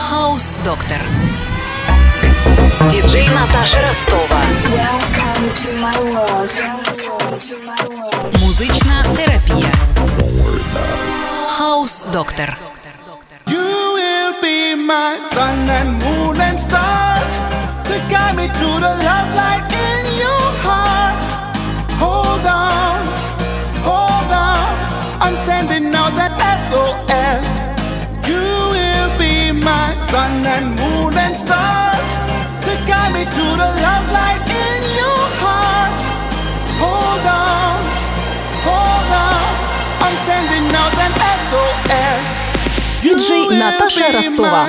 Хаус-доктор. Диджей Наташа Ростова. Музична терапія. Хаус-доктор. You will be my sun and moon and stars to guide me to the love light in your heart. Hold on, I'm sending out that SOS. You will be my sun and moon and stars to guide me to the love light in your heart. Hold on, I'm sending out that SOS. Диджей Наташа Ростова.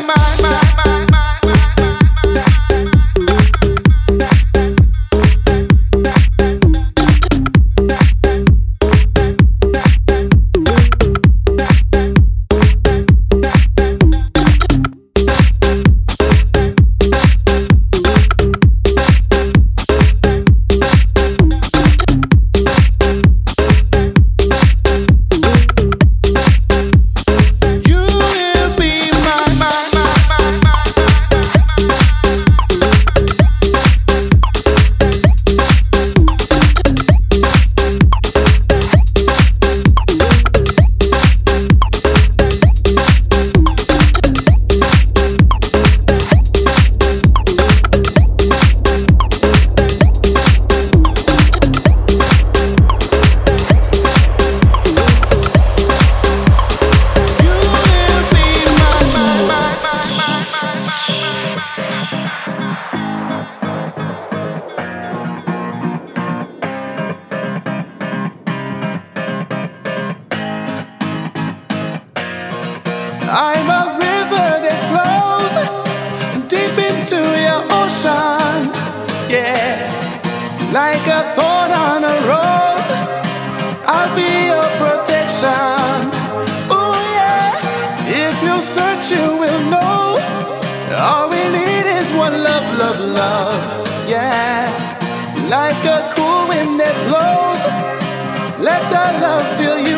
I'm a river that flows deep into your ocean, yeah. Like a thorn on a rose, I'll be your protection. Oh yeah, if you search you will know. All we need is one love, love, love, yeah. Like a cool wind that blows, let the love fill you